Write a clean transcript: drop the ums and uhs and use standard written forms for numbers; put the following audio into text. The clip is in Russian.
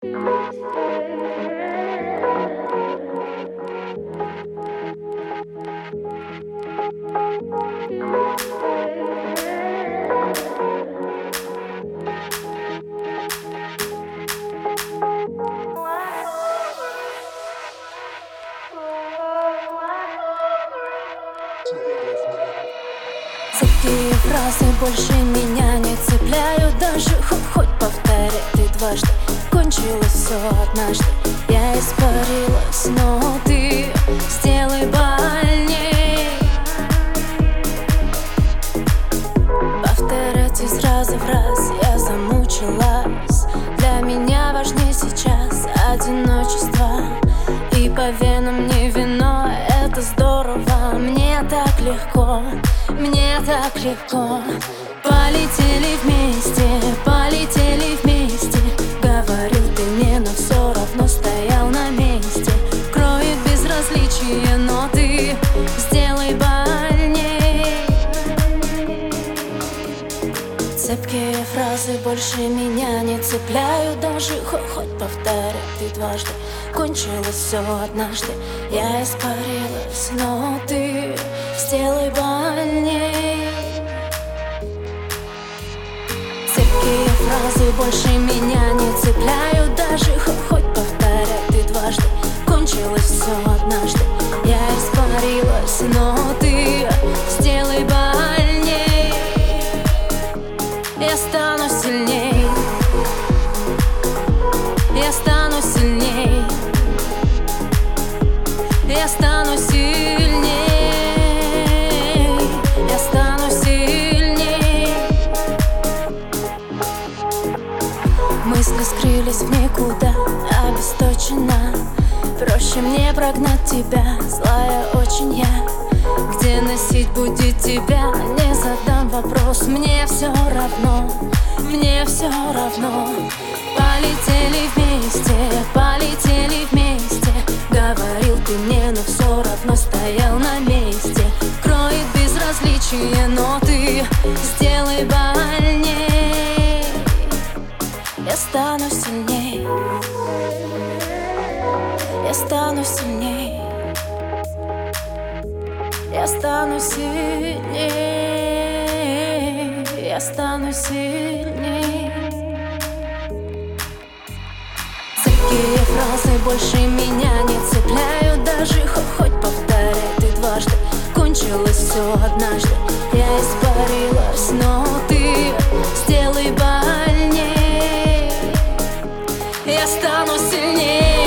Такие фразы больше меня не цепляют. Даже хоть повторяй ты дважды. Кончилось все однажды. Я испарилась, но ты сделай больней. Повторять из раза в раз я замучилась. Для меня важнее сейчас одиночество. И по венам не вино, это здорово. Мне так легко, мне так легко. Полетели вместе, полетели вместе. Говорил ты мне, но все равно стоял на месте. Кроет безразличие, но ты сделай больней. Цепкие фразы больше меня не цепляют. Даже хоть повторяй ты дважды. Кончилось все однажды. Я испарилась, но ты сделай больней. Цепкие фразы больше меня не цепляют. Даже хоть повторяй ты дважды. Кончилось все однажды. Я испарилась, но ты сделай больней. Я стану сильней. Я стану сильней. Я стану сильней. Я стану сильней. Мысли скрылись в никуда, обесточена. Проще мне прогнать тебя, злая очень я. Где носить будет тебя, не задам вопрос. Мне все равно, мне все равно. Полетели вместе, полетели вместе. Говорил ты мне, но все равно стоял на месте. Кроет безразличие, но ты сделай больней. Я стану сильней. Я стану сильней. Я стану сильней. Я стану сильней. Такие фразы больше меня не цепляют. Даже хоть повторяй ты дважды. Кончилось все однажды. Я испарилась, но ты сделай больней. Я стану сильней.